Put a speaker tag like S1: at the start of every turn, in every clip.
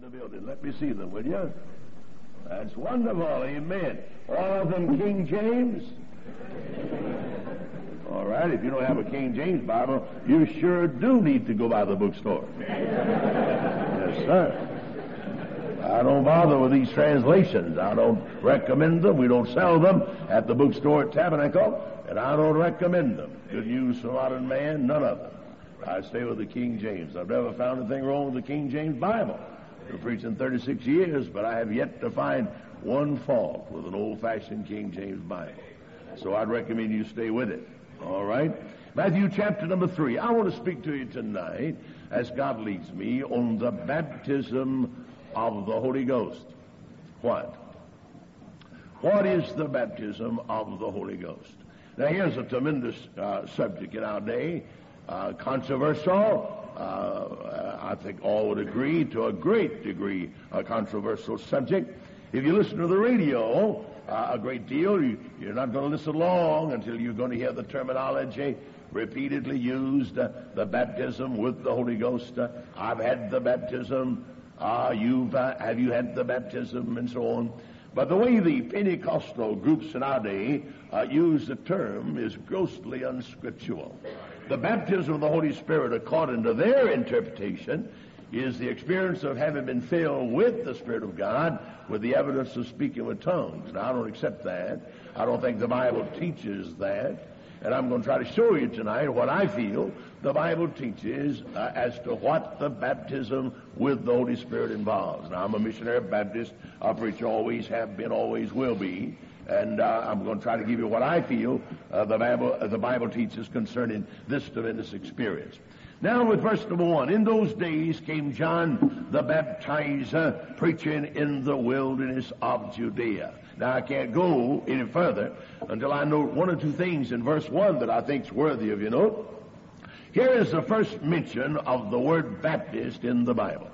S1: the building. Let me see them, will you? That's wonderful. Amen. All of them King James? All right. If you don't have a King James Bible, you sure do need to go by the bookstore. Yes, sir. I don't bother with these translations. I don't recommend them. We don't sell them at the bookstore at Tabernacle, and I don't recommend them. Good News for Modern Man, none of them. I stay with the King James. I've never found anything wrong with the King James Bible. I've been preaching 36 years, but I have yet to find one fault with an old-fashioned King James Bible. So I'd recommend you stay with it. All right? Matthew chapter number 3. I want to speak to you tonight, as God leads me, on the baptism of the Holy Ghost. What? What is the baptism of the Holy Ghost? Now, here's a tremendous subject in our day. Controversial. I think all would agree, to a great degree, a controversial subject. If you listen to the radio a great deal, you're not going to listen long until you're going to hear the terminology repeatedly used, the baptism with the Holy Ghost. I've had the baptism. Have you had the baptism, and so on. But the way the Pentecostal groups in our day use the term is grossly unscriptural. The baptism of the Holy Spirit, according to their interpretation, is the experience of having been filled with the Spirit of God with the evidence of speaking with tongues. Now, I don't accept that. I don't think the Bible teaches that. And I'm going to try to show you tonight what I feel the Bible teaches as to what the baptism with the Holy Spirit involves. Now, I'm a missionary Baptist. A preacher, always have been, always will be. And I'm going to try to give you what I feel the Bible teaches concerning this tremendous experience. Now, with verse number 1, in those days came John the Baptizer preaching in the wilderness of Judea. Now, I can't go any further until I note one or two things in verse 1 that I think is worthy of your note. Here is the first mention of the word Baptist in the Bible.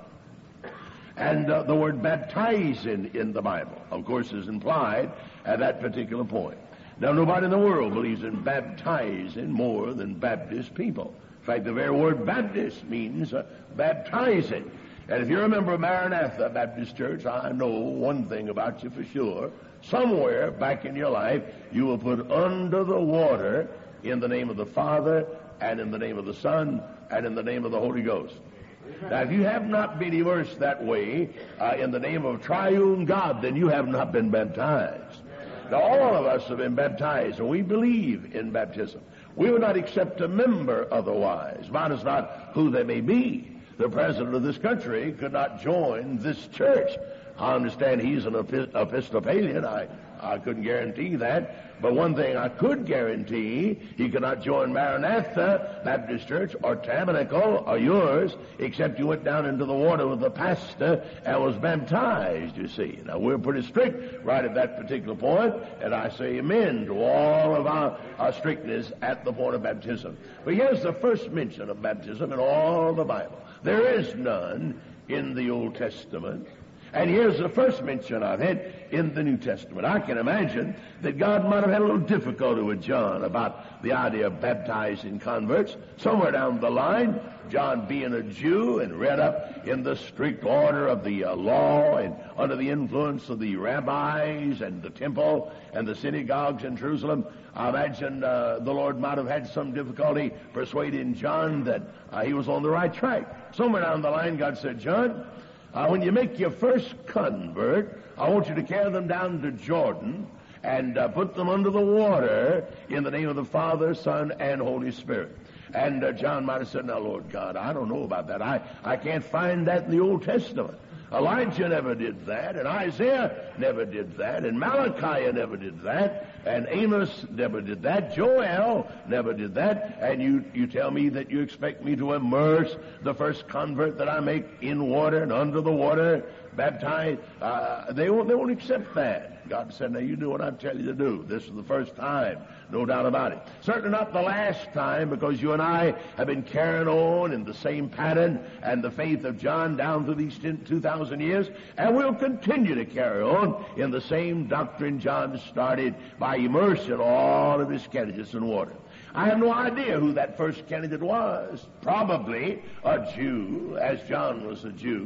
S1: And the word baptizing in the Bible, of course, is implied at that particular point. Now, nobody in the world believes in baptizing more than Baptist people. In fact, the very word Baptist means baptizing. And if you remember Maranatha Baptist Church, I know one thing about you for sure. Somewhere back in your life, you will put under the water in the name of the Father, and in the name of the Son, and in the name of the Holy Ghost. Now, if you have not been immersed that way in the name of triune God, then you have not been baptized. Now, all of us have been baptized, and we believe in baptism. We will not accept a member otherwise. Matters not who they may be. The president of this country could not join this church. I understand he's an Episcopalian. I couldn't guarantee that. But one thing I could guarantee, he could not join Maranatha Baptist Church or Tabernacle or yours, except you went down into the water with the pastor and was baptized, you see. Now, we're pretty strict right at that particular point, and I say amen to all of our strictness at the point of baptism. But here's the first mention of baptism in all the Bible. There is none in the Old Testament. And here's the first mention of it in the New Testament. I can imagine that God might have had a little difficulty with John about the idea of baptizing converts. Somewhere down the line, John being a Jew and read up in the strict order of the law and under the influence of the rabbis and the temple and the synagogues in Jerusalem, I imagine the Lord might have had some difficulty persuading John that he was on the right track. Somewhere down the line, God said, John, when you make your first convert, I want you to carry them down to Jordan and put them under the water in the name of the Father, Son, and Holy Spirit. And John might have said, now, Lord God, I don't know about that. I can't find that in the Old Testament. Elijah never did that, and Isaiah never did that, and Malachi never did that, and Amos never did that, Joel never did that, and you tell me that you expect me to immerse the first convert that I make in water and under the water, baptized. They won't accept that. God said, now you do what I tell you to do. This is the first time, no doubt about it. Certainly not the last time, because you and I have been carrying on in the same pattern and the faith of John down through these 2,000 years, and we'll continue to carry on in the same doctrine John started by immersing all of his candidates in water. I have no idea who that first candidate was. Probably a Jew, as John was a Jew.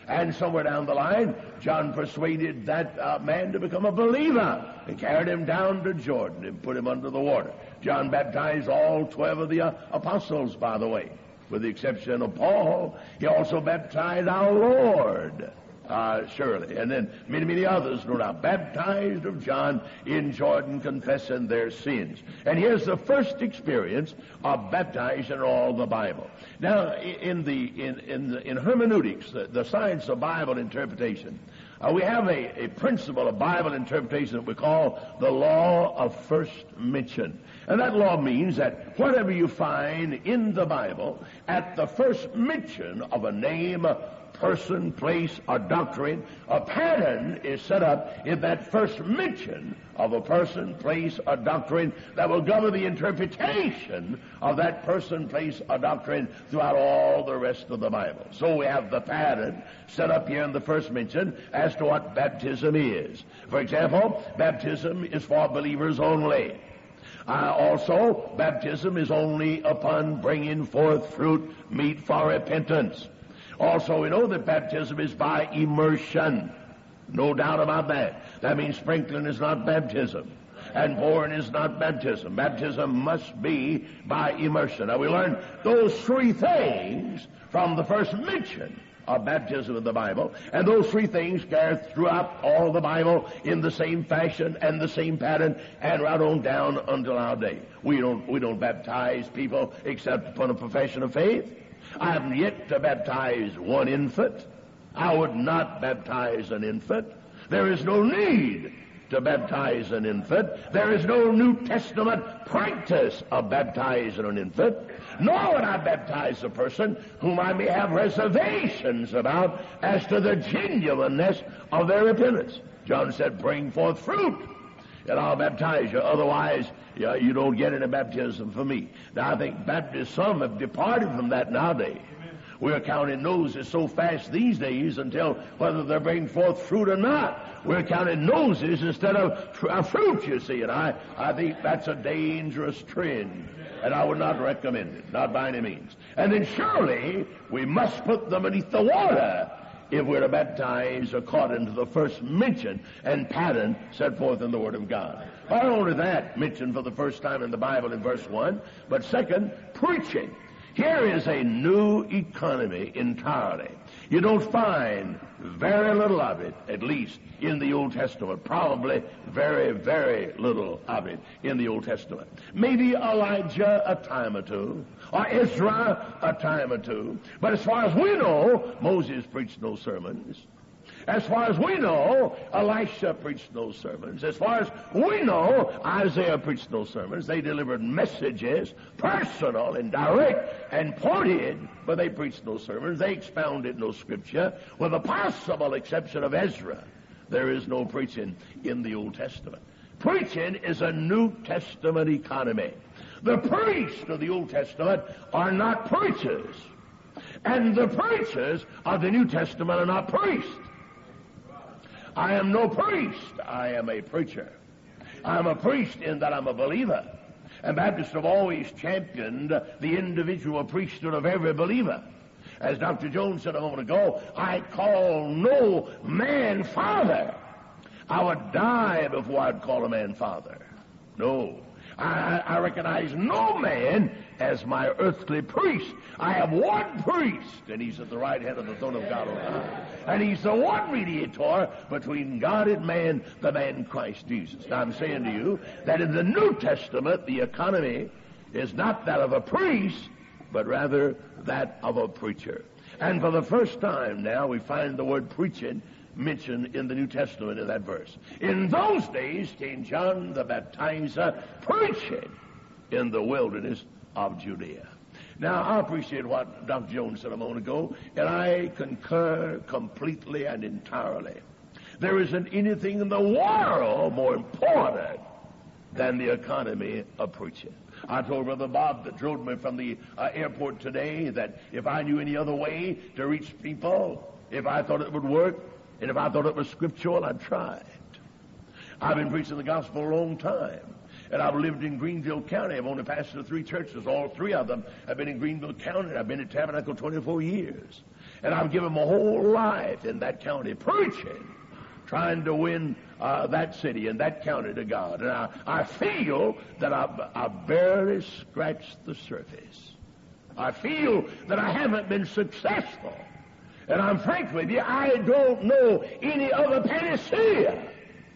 S1: And somewhere down the line, John persuaded that man to become a believer and carried him down to Jordan and put him under the water. John baptized all 12 of the apostles, by the way, with the exception of Paul. He also baptized our Lord, surely, and then many others, no doubt, baptized of John in Jordan, confessing their sins. And here's the first experience of baptizing in all the Bible. Now, in hermeneutics, the science of Bible interpretation, we have a principle of Bible interpretation that we call the law of first mention. And that law means that whatever you find in the Bible, at the first mention of a name, person, place, or doctrine, a pattern is set up in that first mention of a person, place, or doctrine that will govern the interpretation of that person, place, or doctrine throughout all the rest of the Bible. So we have the pattern set up here in the first mention as to what baptism is. For example, baptism is for believers only. Also, baptism is only upon bringing forth fruit meet for repentance. Also, we know that baptism is by immersion. No doubt about that. That means sprinkling is not baptism, and pouring is not baptism. Baptism must be by immersion. Now, we learn those three things from the first mention of baptism in the Bible, and those three things carry throughout all the Bible in the same fashion and the same pattern, and right on down until our day. We don't baptize people except upon a profession of faith. I haven't yet to baptize one infant. I would not baptize an infant. There is no need to baptize an infant. There is no New Testament practice of baptizing an infant. Nor would I baptize a person whom I may have reservations about as to the genuineness of their repentance. John said, bring forth fruit, and I'll baptize you. Otherwise, you don't get any baptism from me. Now, I think Baptists, some have departed from that nowadays. We're counting noses so fast these days until whether they bring forth fruit or not. We're counting noses instead of fruit, you see. And I think that's a dangerous trend, and I would not recommend it, not by any means. And then surely we must put them beneath the water if we're to baptize according to the first mention and pattern set forth in the Word of God. Not only that, mentioned for the first time in the Bible in verse 1, but second, preaching. Here is a new economy entirely. You don't find very little of it, at least in the Old Testament. Probably very, very little of it in the Old Testament. Maybe Elijah a time or two, or Ezra a time or two. But as far as we know, Moses preached no sermons. As far as we know, Elisha preached no sermons. As far as we know, Isaiah preached no sermons. They delivered messages, personal and direct and pointed, but they preached no sermons. They expounded no scripture. With the possible exception of Ezra, there is no preaching in the Old Testament. Preaching is a New Testament economy. The priests of the Old Testament are not preachers, and the preachers of the New Testament are not priests. I am no priest. I am a preacher. I am a priest in that I'm a believer. And Baptists have always championed the individual priesthood of every believer. As Dr. Jones said a moment ago, I call no man father. I would die before I'd call a man father. No. I recognize no man as my earthly priest. I have one priest, and he's at the right hand of the throne of God on high. And he's the one mediator between God and man, the man Christ Jesus. Now I'm saying to you that in the New Testament, the economy is not that of a priest, but rather that of a preacher. And for the first time now, we find the word preaching mentioned in the New Testament in that verse. In those days came John the Baptizer preaching in the wilderness of Judea. Now, I appreciate what Dr. Jones said a moment ago, and I concur completely and entirely. There isn't anything in the world more important than the economy of preaching. I told Brother Bob that drove me from the airport today that if I knew any other way to reach people, if I thought it would work, and if I thought it was scriptural, I'd try it. I've been preaching the gospel a long time, and I've lived in Greenville County. I've only pastored 3 churches. All 3 of them have been in Greenville County. I've been at Tabernacle 24 years. And I've given my whole life in that county preaching, trying to win that city and that county to God. And I feel that I barely scratched the surface. I feel that I haven't been successful. And I'm frank with you, I don't know any other panacea.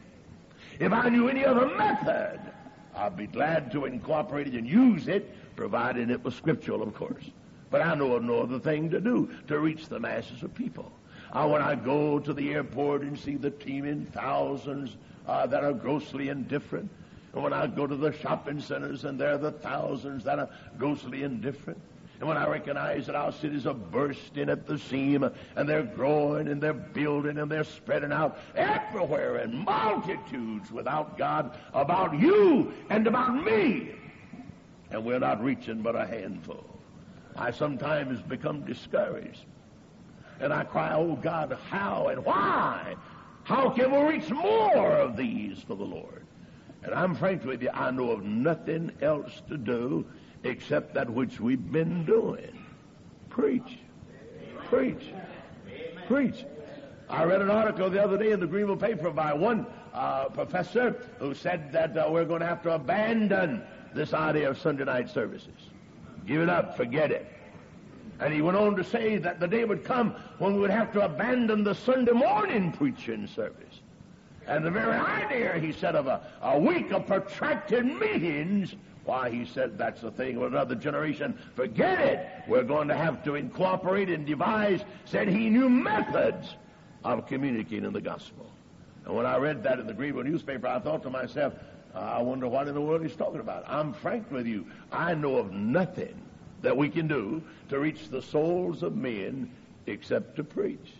S1: If I knew any other method, I'd be glad to incorporate it and use it, provided it was scriptural, of course. But I know of no other thing to do to reach the masses of people. When I go to the airport and see the teeming thousands that are grossly indifferent, and when I go to the shopping centers and there are the thousands that are grossly indifferent, and when I recognize that our cities are bursting at the seam, and they're growing, and they're building, and they're spreading out everywhere in multitudes without God, about you and about me, and we're not reaching but a handful, I sometimes become discouraged. And I cry, oh God, how and why? How can we reach more of these for the Lord? And I'm frank with you, I know of nothing else to do except that which we've been doing. Preach. Preach. Preach. I read an article the other day in the Greenville paper by one professor who said that we're going to have to abandon this idea of Sunday night services. Give it up, forget it. And he went on to say that the day would come when we would have to abandon the Sunday morning preaching service. And the very idea, he said, of a week of protracted meetings, why, he said, that's the thing with another generation. Forget it. We're going to have to incorporate and devise, said he, new methods of communicating the gospel. And when I read that in the Greenville newspaper, I thought to myself, I wonder what in the world he's talking about. I'm frank with you. I know of nothing that we can do to reach the souls of men except to preach.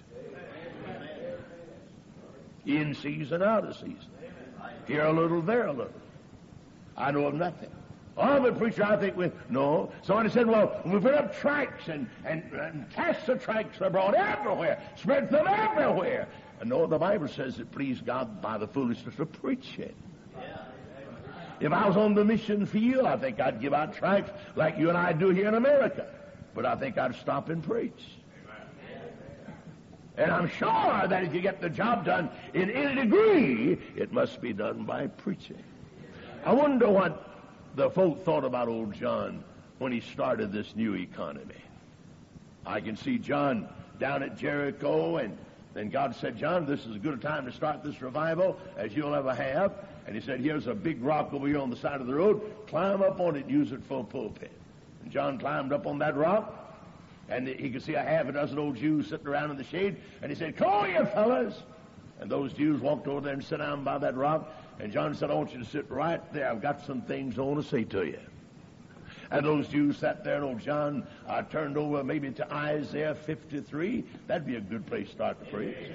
S1: In season, out of season. Here a little, there a little. I know of nothing. Oh, but preacher, I think no. Somebody said, well, we put up tracts and cast the tracts abroad everywhere, spread them everywhere. And no, the Bible says it pleased God by the foolishness of preaching. If I was on the mission field, I think I'd give out tracts like you and I do here in America. But I think I'd stop and preach. And I'm sure that if you get the job done in any degree, it must be done by preaching. I wonder what the folk thought about old John when he started this new economy. I can see John down at Jericho, and then God said, John, this is as good a time to start this revival as you'll ever have. And he said, here's a big rock over here on the side of the road. Climb up on it and use it for a pulpit. And John climbed up on that rock, and he could see a half a dozen old Jews sitting around in the shade. And he said, come on, you fellas. And those Jews walked over there and sat down by that rock. And John said, I want you to sit right there. I've got some things I want to say to you. And those Jews sat there, and old John turned over maybe to Isaiah 53. That'd be a good place to start to preach.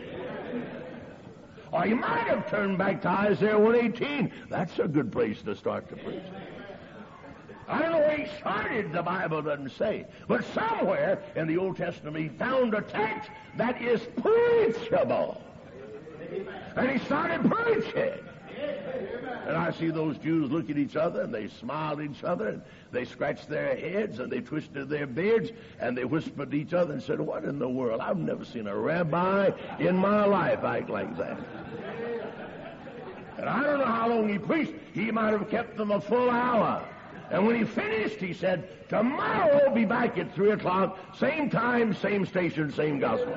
S1: Or you might have turned back to Isaiah 118. That's a good place to start to preach. I don't know where he started, the Bible doesn't say. But somewhere in the Old Testament he found a text that is preachable. And he started preaching. And I see those Jews look at each other, and they smiled at each other, and they scratched their heads, and they twisted their beards, and they whispered to each other and said, what in the world? I've never seen a rabbi in my life act like that. And I don't know how long he preached. He might have kept them a full hour. And when he finished, he said, tomorrow we'll be back at 3 o'clock, same time, same station, same gospel.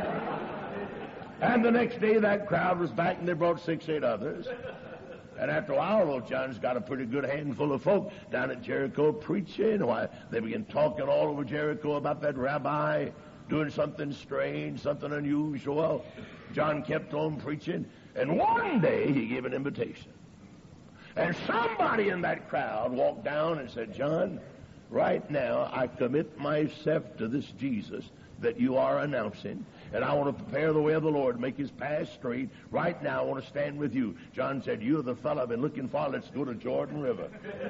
S1: And the next day that crowd was back, and they brought 6, 8 others. And after a while, old John's got a pretty good handful of folk down at Jericho preaching. Why, they began talking all over Jericho about that rabbi doing something strange, something unusual. John kept on preaching, and one day he gave an invitation. And somebody in that crowd walked down and said, John, right now I commit myself to this Jesus that you are announcing, and I want to prepare the way of the Lord, make his path straight. Right now I want to stand with you. John said, you're the fellow I've been looking for. Let's go to Jordan River.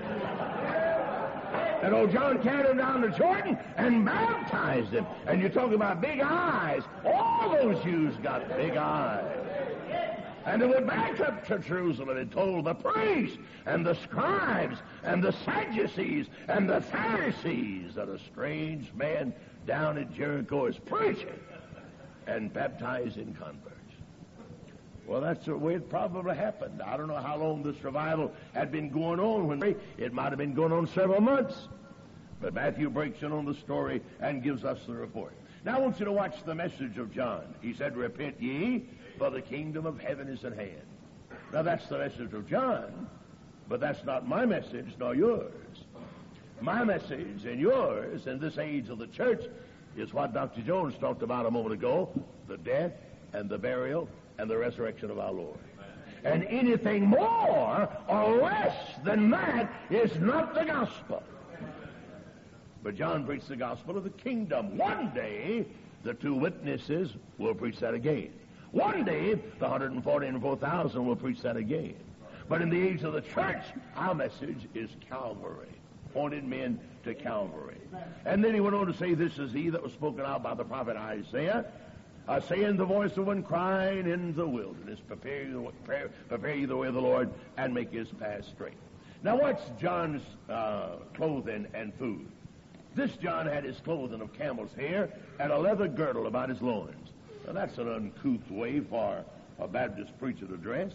S1: And old John carried him down to Jordan and baptized him. And you're talking about big eyes. All those Jews got big eyes. And they went back up to Jerusalem and told the priests and the scribes and the Sadducees and the Pharisees that a strange man down at Jericho is preaching. and baptizing converts. Well, that's the way it probably happened. I don't know how long this revival had been going on. It might have been going on several months. But Matthew breaks in on the story and gives us the report. Now I want you to watch the message of John. He said, "Repent ye, for the kingdom of heaven is at hand." Now that's the message of John, but that's not my message nor yours. My message and yours in this age of the church is what Dr. Jones talked about a moment ago, the death and the burial and the resurrection of our Lord. And anything more or less than that is not the gospel. But John preached the gospel of the kingdom. One day, the two witnesses will preach that again. One day, the 144,000 will preach that again. But in the age of the church, our message is Calvary. Pointed men to Calvary. And then he went on to say, "This is he that was spoken out by the prophet Isaiah, saying the voice of one crying in the wilderness, prepare ye the way of the Lord, and make his path straight." Now watch John's clothing and food. This John had his clothing of camel's hair and a leather girdle about his loins. Now that's an uncouth way for a Baptist preacher to dress.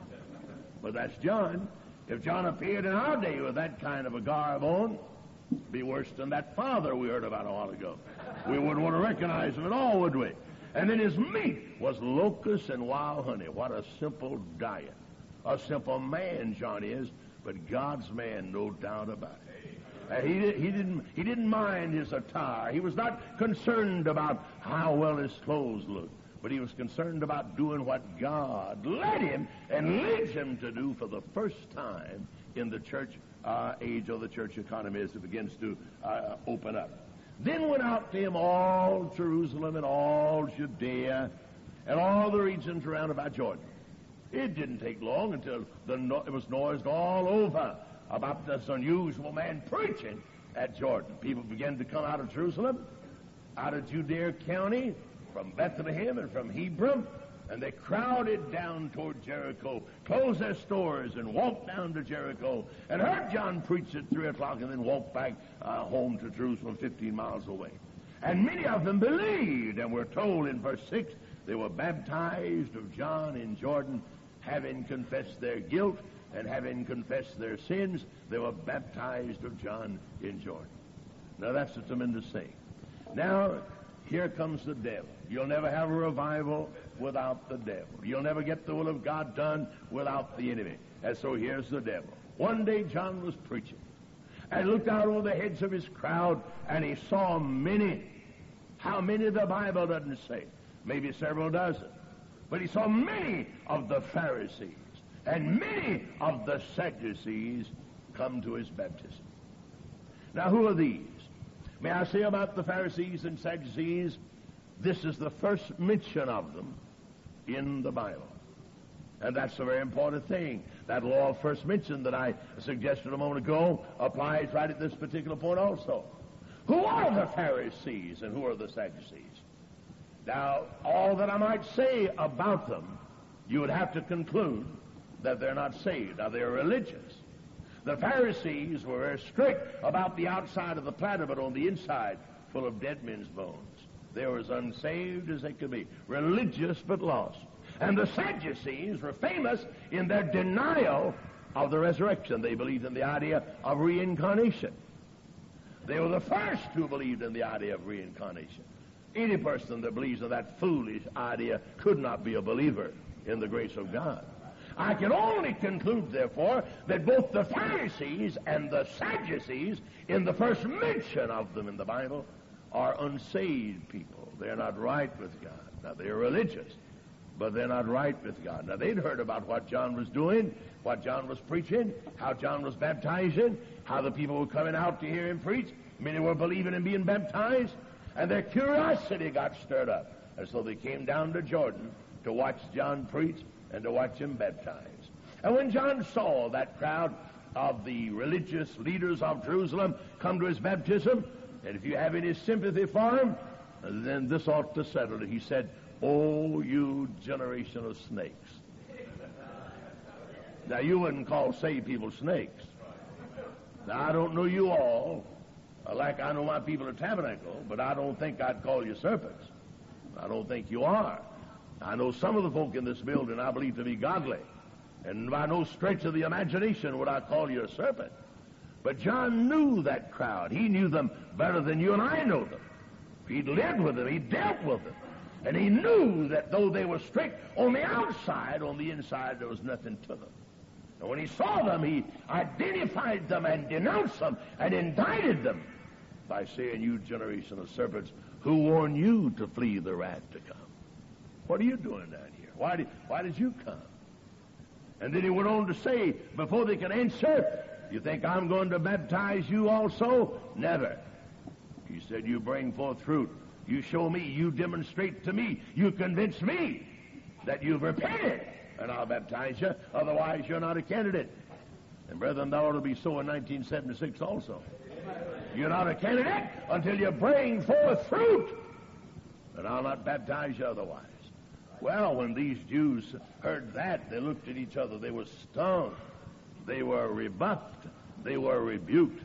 S1: But that's John. If John appeared in our day with that kind of a garb on, it'd be worse than that father we heard about a while ago. We wouldn't want to recognize him at all, would we? And then his meat was locusts and wild honey. What a simple diet. A simple man John is, but God's man, no doubt about it. He didn't mind his attire. He was not concerned about how well his clothes looked, but he was concerned about doing what God led him and leads him to do for the first time in the church age of the church economy as it begins to open up. Then went out to him all Jerusalem and all Judea and all the regions around about Jordan. It didn't take long until it was noised all over about this unusual man preaching at Jordan. People began to come out of Jerusalem, out of Judea County, from Bethlehem and from Hebron, and they crowded down toward Jericho, closed their stores, and walked down to Jericho, and heard John preach at 3 o'clock, and then walked back home to Jerusalem 15 miles away. And many of them believed, and we're told in verse 6, they were baptized of John in Jordan, having confessed their guilt, and having confessed their sins, they were baptized of John in Jordan. Now that's a tremendous thing. Now, here comes the devil. You'll never have a revival without the devil. You'll never get the will of God done without the enemy. And so here's the devil. One day John was preaching and looked out over the heads of his crowd, and he saw many. How many the Bible doesn't say. Maybe several dozen. But he saw many of the Pharisees and many of the Sadducees come to his baptism. Now, who are these? May I say about the Pharisees and Sadducees, this is the first mention of them in the Bible. And that's a very important thing. That law of first mention that I suggested a moment ago applies right at this particular point also. Who are the Pharisees and who are the Sadducees? Now, all that I might say about them, you would have to conclude that they're not saved. Now, they're religious. The Pharisees were very strict about the outside of the platter, but on the inside, full of dead men's bones. They were as unsaved as they could be. Religious, but lost. And the Sadducees were famous in their denial of the resurrection. They believed in the idea of reincarnation. They were the first who believed in the idea of reincarnation. Any person that believes in that foolish idea could not be a believer in the grace of God. I can only conclude, therefore, that both the Pharisees and the Sadducees, in the first mention of them in the Bible, are unsaved people. They're not right with God. Now, they're religious, but they're not right with God. Now, they'd heard about what John was doing, what John was preaching, how John was baptizing, how the people were coming out to hear him preach. Many were believing and being baptized, and their curiosity got stirred up. And so they came down to Jordan to watch John preach and to watch him baptize. And when John saw that crowd of the religious leaders of Jerusalem come to his baptism, and if you have any sympathy for him, then this ought to settle it. He said, "Oh, you generation of snakes." Now, you wouldn't call saved people snakes. Now, I don't know you all like I know my people at Tabernacle, but I don't think I'd call you serpents. I don't think you are. I know some of the folk in this building I believe to be godly, and by no stretch of the imagination would I call you a serpent. But John knew that crowd. He knew them better than you and I know them. He'd lived with them. He dealt with them. And he knew that though they were strict on the outside, on the inside there was nothing to them. And when he saw them, he identified them and denounced them and indicted them by saying, "You generation of serpents, who warned you to flee the wrath to come? What are you doing down here? Why did you come?" And then he went on to say, before they could answer, "You think I'm going to baptize you also? Never." He said, "You bring forth fruit. You show me. You demonstrate to me. You convince me that you've repented, and I'll baptize you. Otherwise, you're not a candidate." And brethren, that ought to be so in 1976 also. You're not a candidate until you bring forth fruit, and I'll not baptize you otherwise. Well, when these Jews heard that, they looked at each other. They were stung. They were rebuffed. They were rebuked.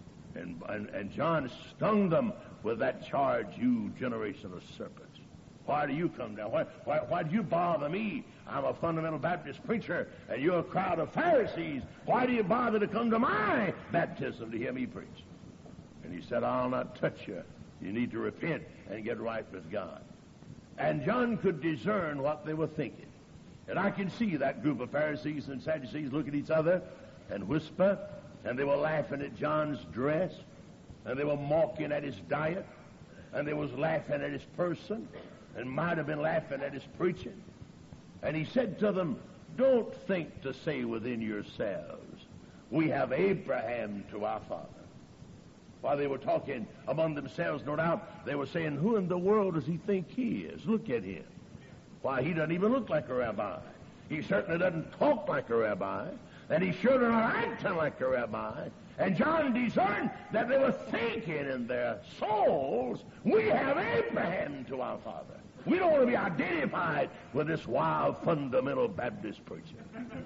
S1: And John stung them with that charge, "You generation of serpents. Why do you come down? Why do you bother me? I'm a fundamental Baptist preacher, and you're a crowd of Pharisees. Why do you bother to come to my baptism to hear me preach?" And he said, "I'll not touch you. You need to repent and get right with God." And John could discern what they were thinking. And I can see that group of Pharisees and Sadducees look at each other and whisper, and they were laughing at John's dress, and they were mocking at his diet, and they was laughing at his person, and might have been laughing at his preaching. And he said to them, "Don't think to say within yourselves, 'We have Abraham to our father.'" While they were talking among themselves, no doubt, they were saying, "Who in the world does he think he is? Look at him. Why, he doesn't even look like a rabbi. He certainly doesn't talk like a rabbi, and he's sure not acting like a rabbi." And John discerned that they were thinking in their souls, "We have Abraham to our father. We don't want to be identified with this wild fundamental Baptist preacher."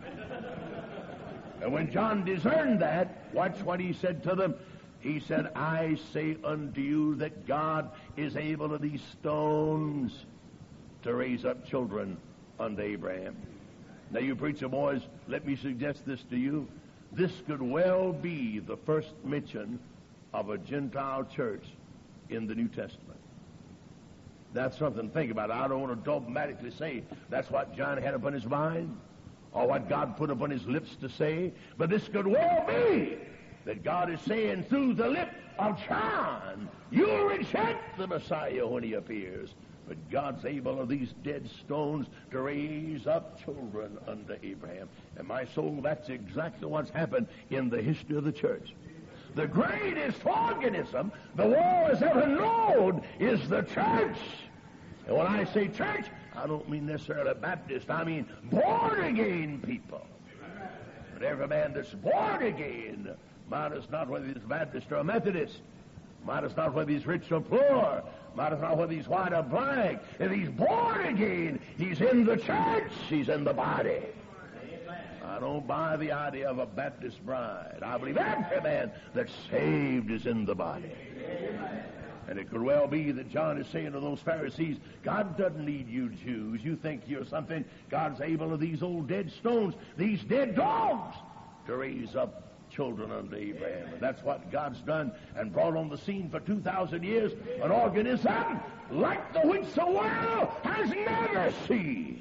S1: And when John discerned that, watch what he said to them. He said, "I say unto you that God is able of these stones to raise up children unto Abraham." Now, you preacher boys, let me suggest this to you. This could well be the first mention of a Gentile church in the New Testament. That's something to think about. I don't want to dogmatically say that's what John had upon his mind or what God put upon his lips to say, but this could well be that God is saying through the lip of John, "You'll reject the Messiah when he appears, but God's able of these dead stones to raise up children unto Abraham." And my soul, that's exactly what's happened in the history of the church. The greatest organism the world has ever known is the church. And when I say church, I don't mean necessarily Baptist. I mean born-again people. But every man that's born again, matters not whether he's Baptist or Methodist, matters not whether he's rich or poor, matters not whether he's white or black. If he's born again, he's in the church, he's in the body. I don't buy the idea of a Baptist bride. I believe every man that's saved is in the body. And it could well be that John is saying to those Pharisees, "God doesn't need you Jews. You think you're something. God's able of these old dead stones, these dead dogs, to raise up children unto Abraham." And that's what God's done and brought on the scene for 2,000 years, an organism like the which the world has never seen.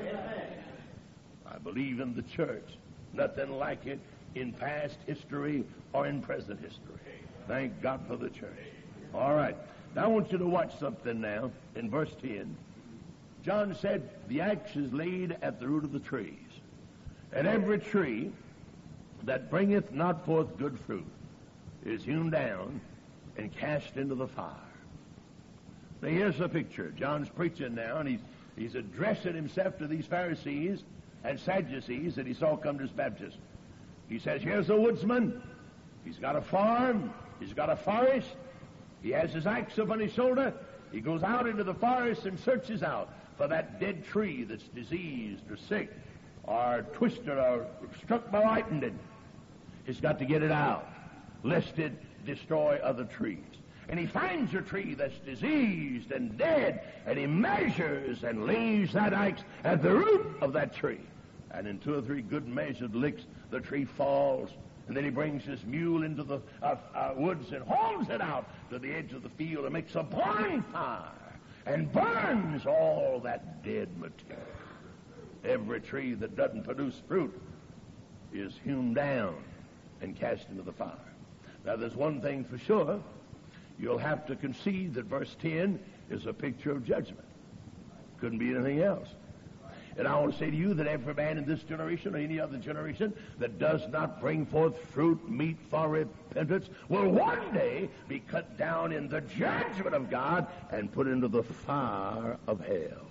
S1: I believe in the church. Nothing like it in past history or in present history. Thank God for the church. All right. Now I want you to watch something now in verse 10. John said, "The axe is laid at the root of the trees, and every tree that bringeth not forth good fruit is hewn down and cast into the fire." Now here's the picture. John's preaching now, and he's addressing himself to these Pharisees and Sadducees that he saw come to his baptism. He says, here's a woodsman. He's got a farm. He's got a forest. He has his axe upon his shoulder. He goes out into the forest and searches out for that dead tree that's diseased or sick or twisted or struck by lightning. He's got to get it out, lest it destroy other trees. and he finds a tree that's diseased and dead, and he measures and lays that axe at the root of that tree. And in 2 or 3 good measured licks, the tree falls. And then he brings his mule into the woods and hauls it out to the edge of the field and makes a bonfire and burns all that dead material. Every tree that doesn't produce fruit is hewn down and cast into the fire. Now, there's one thing for sure. You'll have to concede that verse 10 is a picture of judgment. Couldn't be anything else. And I want to say to you that every man in this generation or any other generation that does not bring forth fruit meet for repentance will one day be cut down in the judgment of God and put into the fire of hell.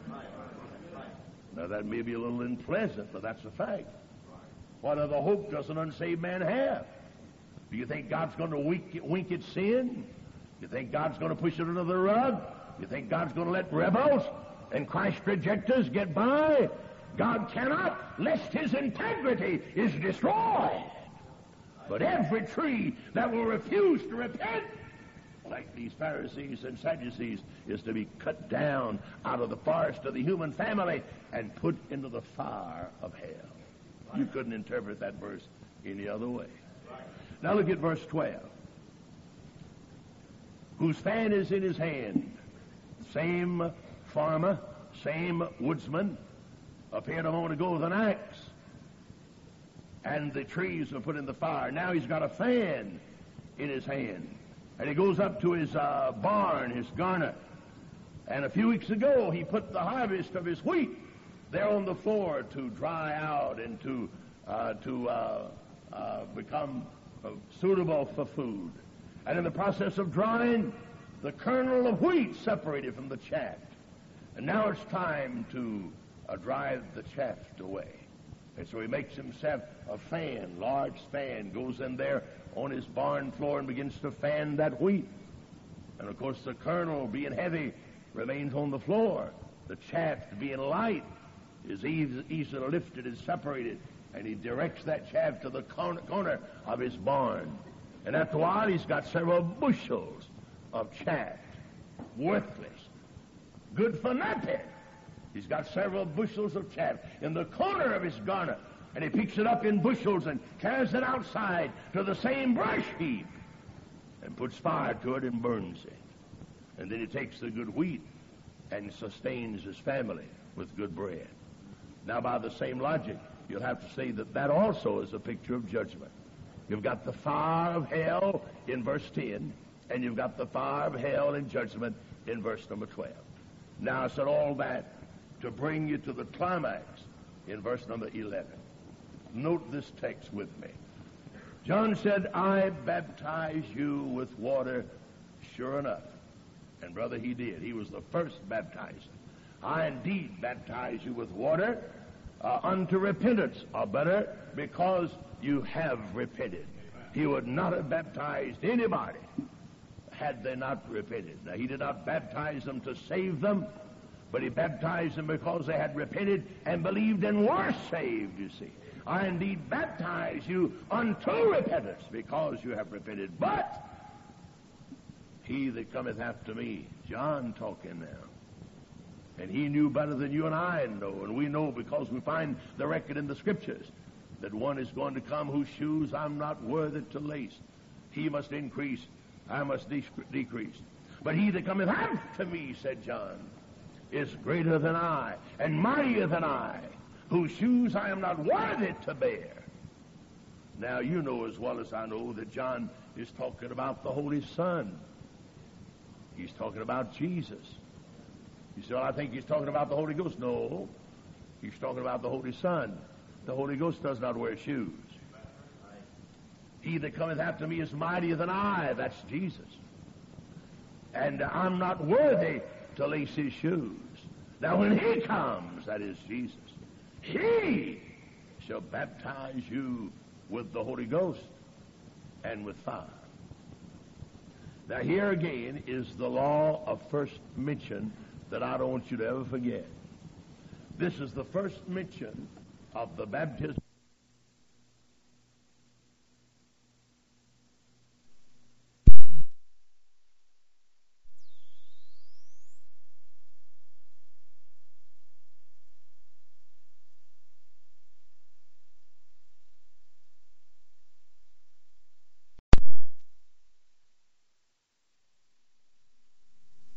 S1: Now, that may be a little unpleasant, but that's a fact. What other hope does an unsaved man have? Do you think God's going to wink at sin? You think God's going to push it under the rug? You think God's going to let rebels and Christ rejectors get by? God cannot, lest his integrity is destroyed. But every tree that will refuse to repent, like these Pharisees and Sadducees, is to be cut down out of the forest of the human family and put into the fire of hell. You couldn't interpret that verse any other way. Now look at verse 12. Whose fan is in his hand. Same farmer, same woodsman, appeared a moment ago with an axe. And the trees were put in the fire. Now he's got a fan in his hand. And he goes up to his barn, his garner. And a few weeks ago, he put the harvest of his wheat there on the floor to dry out and to become suitable for food. And in the process of drying, the kernel of wheat separated from the chaff. And now it's time to drive the chaff away. And so he makes himself a fan, large fan, goes in there on his barn floor and begins to fan that wheat. And of course the kernel, being heavy, remains on the floor. The chaff, being light, is easily lifted and separated. And he directs that chaff to the corner of his barn. And after a while, he's got several bushels of chaff, worthless, good for nothing. He's got several bushels of chaff in the corner of his garner. And he picks it up in bushels and carries it outside to the same brush heap and puts fire to it and burns it. And then he takes the good wheat and sustains his family with good bread. Now, by the same logic, you'll have to say that that also is a picture of judgment. You've got the fire of hell in verse 10, and you've got the fire of hell in judgment in verse number 12. Now, I said all that to bring you to the climax in verse number 11. Note this text with me. John said, I baptize you with water, sure enough. And brother, he did. He was the first baptizer. I indeed baptize you with water unto repentance, or better, because you have repented. He would not have baptized anybody had they not repented. Now, he did not baptize them to save them, but he baptized them because they had repented and believed and were saved, you see. I indeed baptize you unto repentance, because you have repented. But he that cometh after me, John talking now, and he knew better than you and I know, and we know because we find the record in the Scriptures, that one is going to come whose shoes I'm not worthy to lace. He must increase, I must decrease. But he that cometh after me, said John, is greater than I, and mightier than I, whose shoes I am not worthy to bear. Now, you know as well as I know that John is talking about the Holy Son. He's talking about Jesus. You say, well, I think he's talking about the Holy Ghost. No, he's talking about the Holy Son. The Holy Ghost does not wear shoes. He that cometh after me is mightier than I. That's Jesus. And I'm not worthy to lace his shoes. Now, when he comes, that is Jesus, he shall baptize you with the Holy Ghost and with fire. Now, here again is the law of first mention that I don't want you to ever forget. This is the first mention of the baptism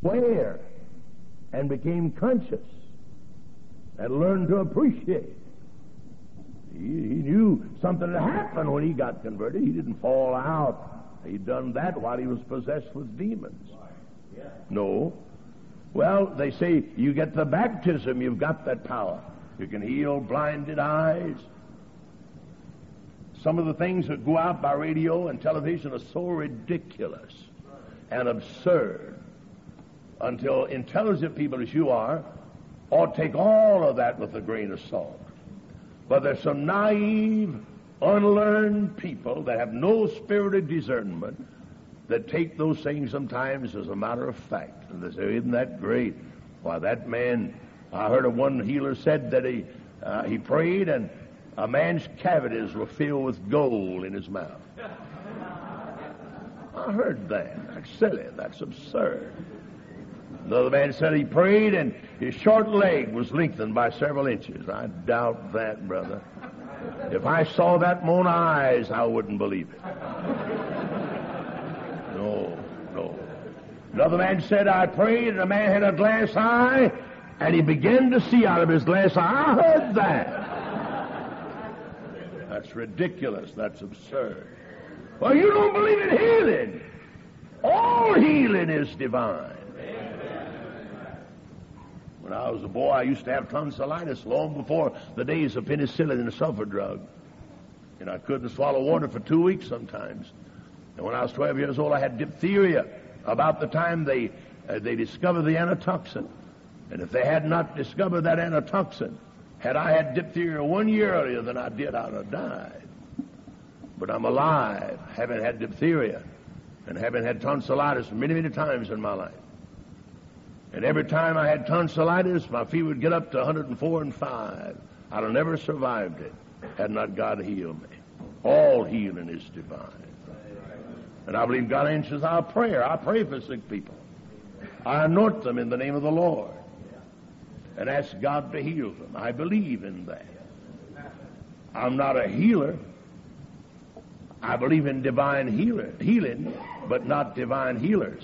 S1: aware and became conscious and learned to appreciate. He knew something had happened when he got converted. He didn't fall out. He'd done that while he was possessed with demons. No. Well, they say you get the baptism, you've got that power. You can heal blinded eyes. Some of the things that go out by radio and television are so ridiculous and absurd until intelligent people as you are ought to take all of that with a grain of salt. But there's some naive, unlearned people that have no spirit of discernment that take those things sometimes as a matter of fact. And they say, isn't that great? Why, that man, I heard of one healer said that he prayed and a man's cavities were filled with gold in his mouth. I heard that. That's silly. That's absurd. Another man said he prayed and his short leg was lengthened by several inches. I doubt that, brother. If I saw that in my own eyes, I wouldn't believe it. No. Another man said, I prayed and a man had a glass eye and he began to see out of his glass eye. I heard that. That's ridiculous. That's absurd. Well, you don't believe in healing. All healing is divine. When I was a boy, I used to have tonsillitis long before the days of penicillin and the sulfur drug. And I couldn't swallow water for 2 weeks sometimes. And when I was 12 years old, I had diphtheria about the time they discovered the antitoxin. And if they had not discovered that antitoxin, had I had diphtheria 1 year earlier than I did, I'd have died. But I'm alive, having had diphtheria and having had tonsillitis many, many times in my life. And every time I had tonsillitis, my fever would get up to 104 and 5. I'd have never survived it had not God healed me. All healing is divine. And I believe God answers our prayer. I pray for sick people. I anoint them in the name of the Lord and ask God to heal them. I believe in that. I'm not a healer. I believe in divine healing, but not divine healers.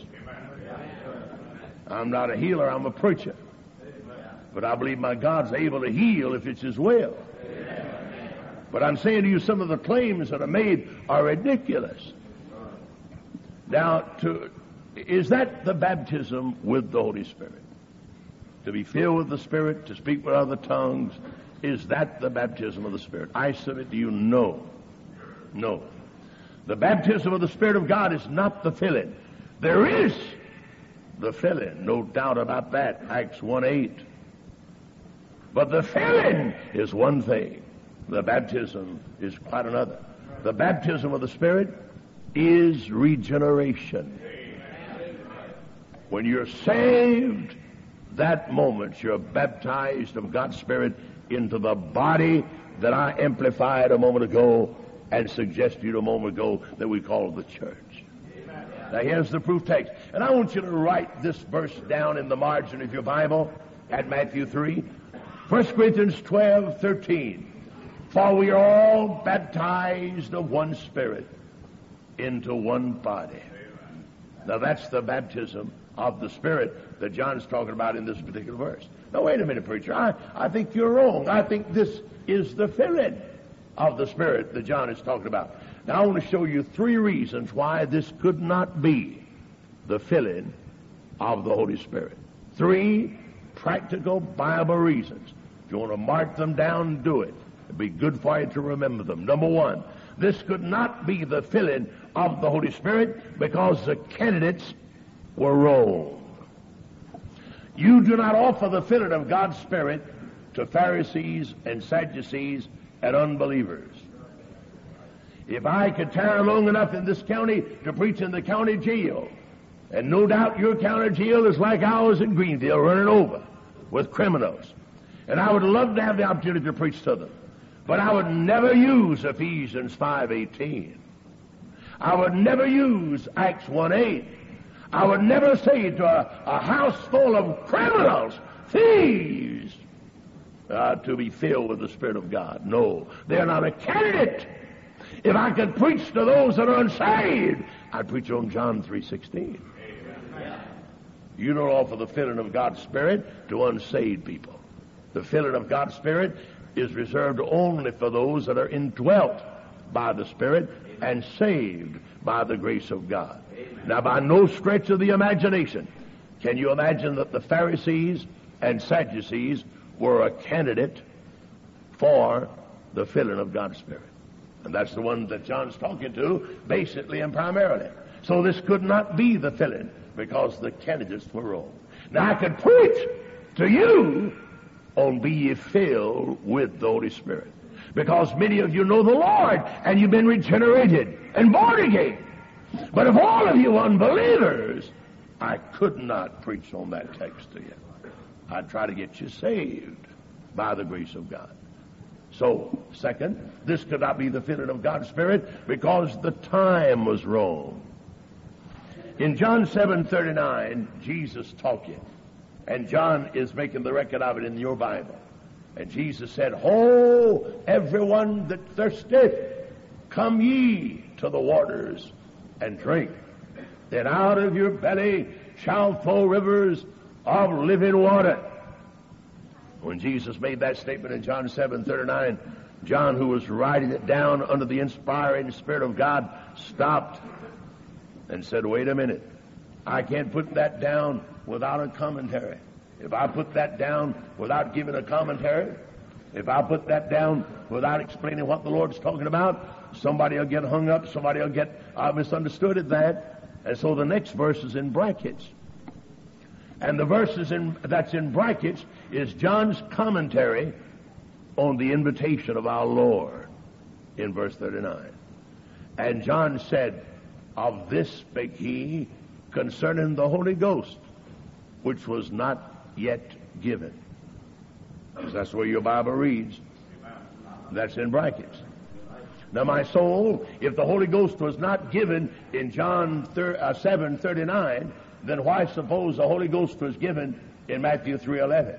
S1: I'm not a healer, I'm a preacher. But I believe my God's able to heal if it's His will. But I'm saying to you, some of the claims that are made are ridiculous. Now, is that the baptism with the Holy Spirit? To be filled with the Spirit, to speak with other tongues, is that the baptism of the Spirit? I submit to you, no. No. The baptism of the Spirit of God is not the filling. There is the filling, no doubt about that, Acts 1:8. But the filling is one thing. The baptism is quite another. The baptism of the Spirit is regeneration. When you're saved, that moment you're baptized of God's Spirit into the body that I amplified a moment ago and suggested you a moment ago that we call the church. Now here's the proof text. And I want you to write this verse down in the margin of your Bible at Matthew 3. 1 Corinthians 12:13. For we are all baptized of one Spirit into one body. Now that's the baptism of the Spirit that John's talking about in this particular verse. Now wait a minute, preacher. I think you're wrong. I think this is the filling of the Spirit that John is talking about. Now I want to show you 3 reasons why this could not be the filling of the Holy Spirit. 3 practical Bible reasons. If you want to mark them down, do it. It'd be good for you to remember them. Number 1, this could not be the filling of the Holy Spirit because the candidates were wrong. You do not offer the filling of God's Spirit to Pharisees and Sadducees and unbelievers. If I could tarry long enough in this county to preach in the county jail, and no doubt your county jail is like ours in Greenville, running over with criminals, and I would love to have the opportunity to preach to them, but I would never use Ephesians 5:18. I would never use Acts 1:8. I would never say to a house full of criminals, thieves, to be filled with the Spirit of God. No, they're not a candidate. If I could preach to those that are unsaved, I'd preach on John 3:16. You don't offer the filling of God's Spirit to unsaved people. The filling of God's Spirit is reserved only for those that are indwelt by the Spirit and saved by the grace of God. Now, by no stretch of the imagination can you imagine that the Pharisees and Sadducees were a candidate for the filling of God's Spirit. And that's the one that John's talking to, basically and primarily. So this could not be the filling, because the candidates were wrong. Now, I could preach to you on be ye filled with the Holy Spirit, because many of you know the Lord, and you've been regenerated and born again. But if all of you unbelievers, I could not preach on that text to you. I'd try to get you saved by the grace of God. So, second, this could not be the filling of God's Spirit because the time was wrong. In John 7:39, Jesus talking, and John is making the record of it in your Bible. And Jesus said, "Ho, everyone that thirsteth, come ye to the waters and drink. Then out of your belly shall flow rivers of living water." When Jesus made that statement in John 7:39, John, who was writing it down under the inspiring Spirit of God, stopped and said, "Wait a minute. I can't put that down without a commentary. If I put that down without giving a commentary, if I put that down without explaining what the Lord's talking about, somebody will get hung up, somebody will get misunderstood at that." And so the next verse is in brackets. And the verses that's in brackets is John's commentary on the invitation of our Lord in verse 39. And John said, "Of this spake he concerning the Holy Ghost, which was not yet given." That's where your Bible reads. That's in brackets. Now, my soul, if the Holy Ghost was not given in John 7:39, then why suppose the Holy Ghost was given in Matthew 3:11?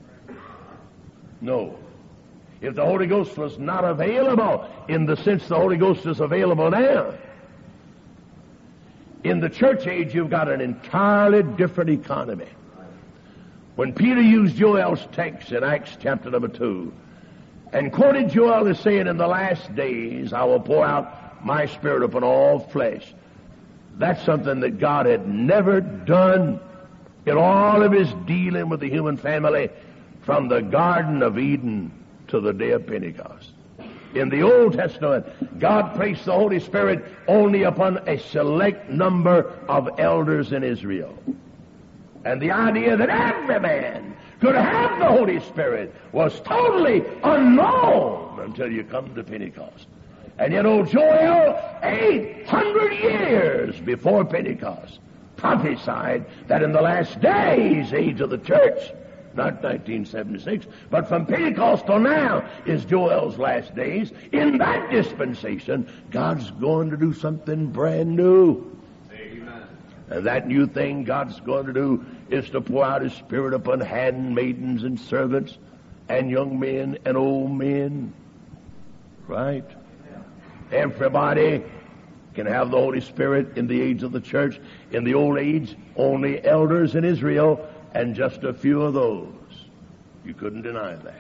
S1: No. If the Holy Ghost was not available in the sense the Holy Ghost is available now, in the church age you've got an entirely different economy. When Peter used Joel's text in Acts chapter number 2 and quoted Joel as saying, "In the last days I will pour out my Spirit upon all flesh," that's something that God had never done in all of his dealing with the human family from the Garden of Eden to the day of Pentecost. In the Old Testament, God placed the Holy Spirit only upon a select number of elders in Israel. And the idea that every man could have the Holy Spirit was totally unknown until you come to Pentecost. And yet old Joel, 800 years before Pentecost, prophesied that in the last days, age of the church, not 1976, but from Pentecost till now is Joel's last days. In that dispensation, God's going to do something brand new. Amen. And that new thing God's going to do is to pour out his Spirit upon handmaidens and servants and young men and old men. Right? Everybody can have the Holy Spirit in the age of the church. In the old age, only elders in Israel, and just a few of those. You couldn't deny that.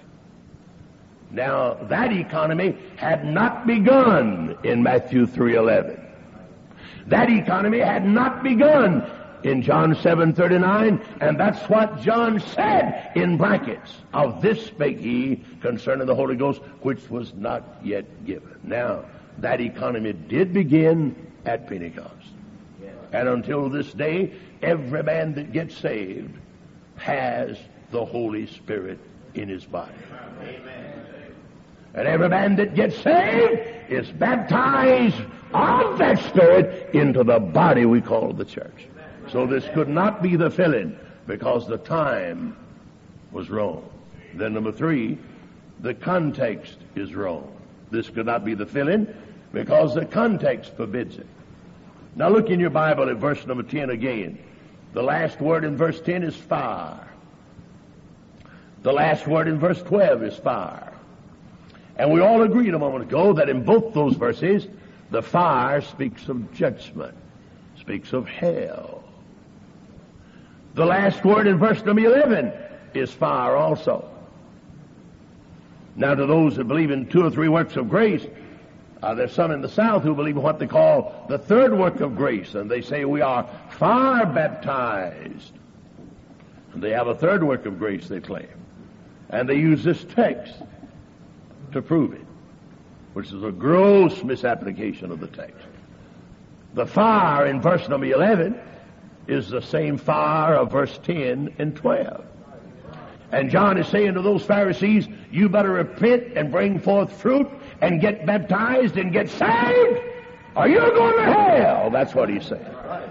S1: Now, that economy had not begun in Matthew 3:11. That economy had not begun in John 7:39, and that's what John said in brackets. "Of this spake he concerning the Holy Ghost, which was not yet given." Now, that economy did begin at Pentecost. And until this day, every man that gets saved has the Holy Spirit in his body. Amen. And every man that gets saved is baptized of that Spirit into the body we call the church. So this could not be the filling because the time was wrong. Then number 3, the context is wrong. This could not be the filling because the context forbids it. Now look in your Bible at verse number 10 again. The last word in verse 10 is fire. The last word in verse 12 is fire. And we all agreed a moment ago that in both those verses, the fire speaks of judgment, speaks of hell. The last word in verse number 11 is fire also. Now, to those that believe in 2 or 3 works of grace, there's some in the South who believe in what they call the third work of grace, and they say we are fire baptized. And they have a third work of grace, they claim. And they use this text to prove it, which is a gross misapplication of the text. The fire in verse number 11 is the same fire of verse 10 and 12. And John is saying to those Pharisees, you better repent and bring forth fruit and get baptized and get saved, or you're going to hell. That's what he's saying.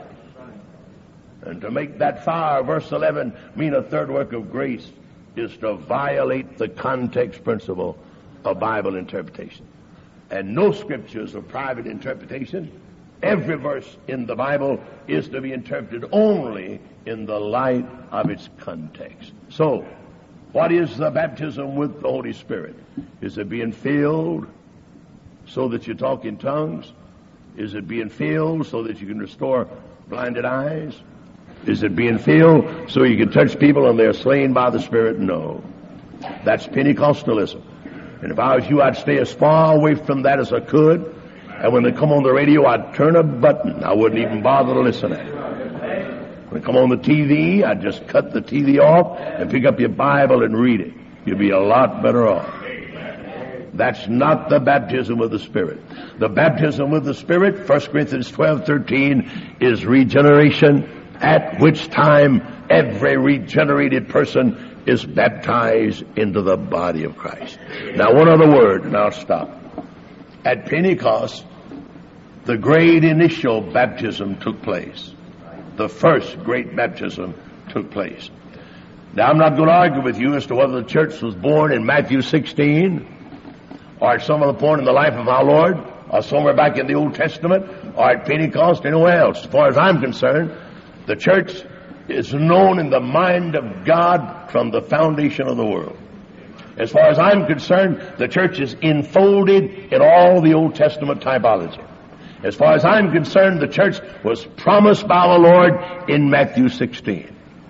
S1: And to make that fire, verse 11, mean a third work of grace is to violate the context principle of Bible interpretation. And no scriptures of private interpretation. Every verse in the Bible is to be interpreted only in the light of its context. So, what is the baptism with the Holy Spirit? Is it being filled so that you talk in tongues? Is it being filled so that you can restore blinded eyes? Is it being filled so you can touch people and they're slain by the Spirit? No. That's Pentecostalism. And if I was you, I'd stay as far away from that as I could. And when they come on the radio, I'd turn a button. I wouldn't even bother to listen at it. When they come on the TV, I'd just cut the TV off and pick up your Bible and read it. You'd be a lot better off. That's not the baptism of the Spirit. The baptism with the Spirit, 1 Corinthians 12:13, is regeneration, at which time every regenerated person is baptized into the body of Christ. Now, one other word, and I'll stop. At Pentecost, the great initial baptism took place. The first great baptism took place. Now, I'm not going to argue with you as to whether the church was born in Matthew 16, or at some other point in the life of our Lord, or somewhere back in the Old Testament, or at Pentecost, anywhere else. As far as I'm concerned, the church is known in the mind of God from the foundation of the world. As far as I'm concerned, the church is enfolded in all the Old Testament typology. As far as I'm concerned, the church was promised by the Lord in Matthew 16.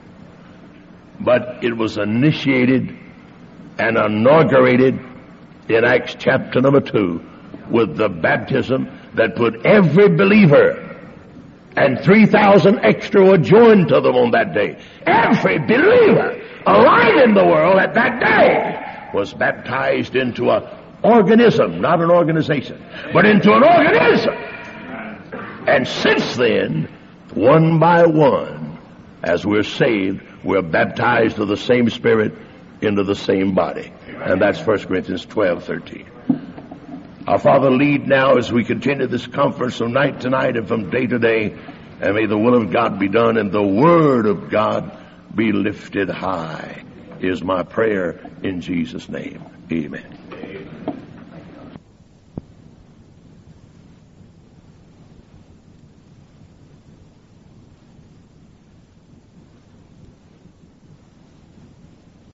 S1: But it was initiated and inaugurated in Acts chapter number 2 with the baptism that put every believer, and 3,000 extra were joined to them on that day. Every believer alive in the world at that day was baptized into an organism, not an organization, but into an organism. And since then, one by one, as we're saved, we're baptized of the same Spirit into the same body. And that's 1 Corinthians 12:13. Our Father, lead now as we continue this conference from night to night and from day to day, and may the will of God be done and the Word of God be lifted high, is my prayer in Jesus' name. Amen.